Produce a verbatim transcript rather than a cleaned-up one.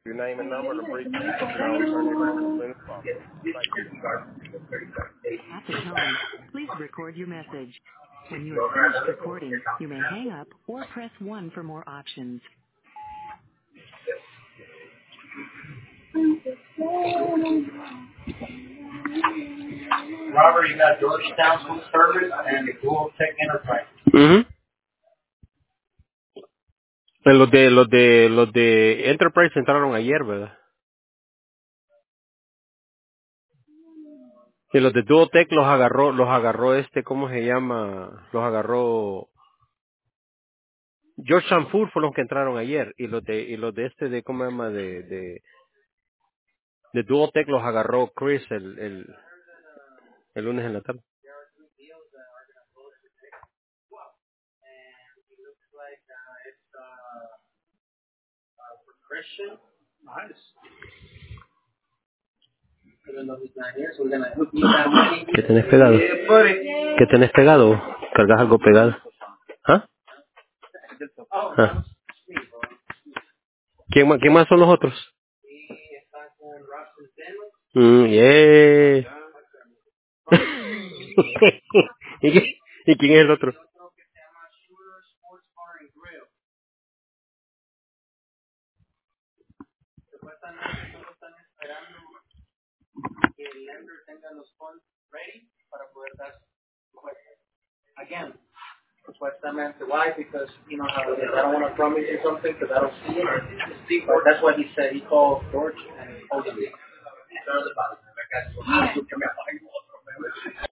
Your name and number and a brief message, and I'll return your call as soon as possible. Thank you. At the tone, please record your message. When you are finished recording, you may hang up or press one for more options. Robert, you got Georgetown Food Service and the Dual Tech Enterprise. Ujú. Eh, Los de los de los de Enterprise entraron ayer, ¿verdad? Y los de Duotech los agarró, los agarró este, ¿cómo se llama? Los agarró Georgetown Food fueron los que entraron ayer y los de y los de este de ¿cómo se llama? De de de Duotech los agarró Chris el el el lunes en la tarde. Christian, nice. Even though he's not here, so we're gonna hook you that money. ¿Qué tenés pegado? Yeah, buddy. ¿Qué tenés pegado? ¿Cargas algo pegado? ¿Ah? Ah. ¿Quién más, quién más son los otros? Mm, yeah. ¿Y, quién, ¿Y quién es el otro? Again, supuestamente. Why? Because, you know, how I don't want to promise you something because I don't see it. But that's what he said. He called George and told him.